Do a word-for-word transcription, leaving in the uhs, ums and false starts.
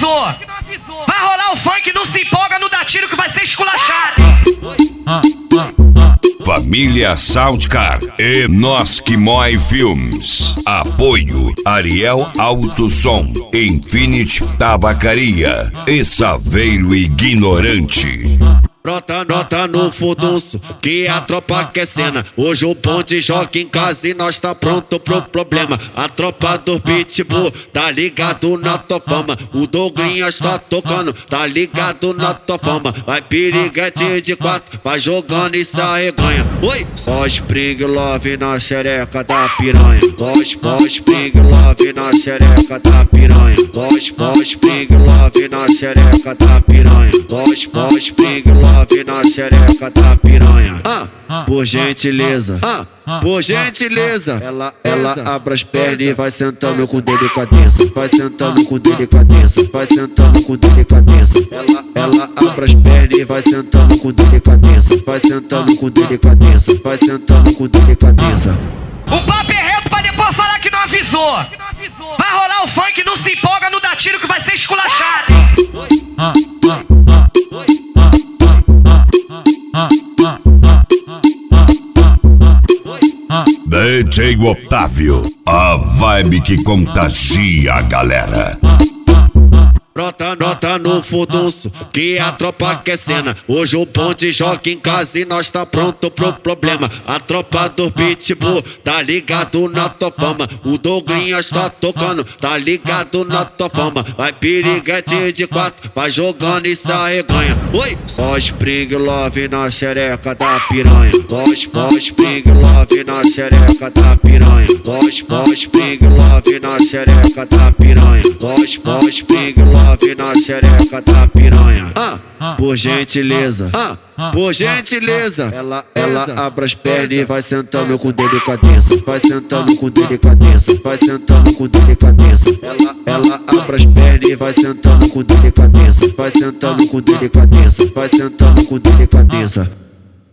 avisou. Vai rolar o funk, não se empolga, não dá tiro que vai ser esculachado. Família Soundcar e Nós Que Mói Filmes. Apoio Ariel Alto Som, Infinity Tabacaria e Saveiro Ignorante. Brota nota no furdunço, que a tropa quer cena. Hoje o ponte joga em casa e nós tá pronto pro problema. A tropa do Pitbull tá ligado na tua fama. O Douglinhas tá tocando, tá ligado na tua fama. Vai piriguete de quatro, vai jogando e se arreganha. Oi! Só Spring Love na xereca da piranha. Só Spring Love na xereca da piranha. Só Spring Love na xereca da piranha. Só Spring Love na xereca da piranha. Ah, por gentileza, ah, por gentileza. Ela, ela abre as pernas e vai sentando com delicadeza. Vai sentando com delicadeza. Vai sentando com delicadeza. Ela, ela abre as pernas e vai sentando com delicadeza. Vai sentando com delicadeza. Vai sentando com delicadeza. O papo é reto pra depois falar que não avisou. Vai rolar o funk, não se empolga, não dá tiro que vai ser esculachado. D J Otávio, a vibe que contagia a galera. Brota nota no furdunço, que a tropa quer cena. Hoje o ponte joga em casa e nós tá pronto pro problema. A tropa do Pitbull tá ligado na tua fama. O Douglinhas tá tocando, tá ligado na tua fama. Vai piriguete de quatro, vai jogando e se arreganha. Oi! Só Spring Love na xereca da piranha. Só Spring Love na xereca da piranha. Só Spring Love na xereca da piranha. Só Spring Love na xereca da piranha. Ah, por gentileza, ah, por gentileza. Ela, ela abre as pernas e vai sentando com delicadeza. Vai sentando com delicadeza. Vai sentando com delicadeza. Ela, ela abre as pernas e vai sentando com delicadeza. Vai sentando com delicadeza. Vai sentando com delicadeza.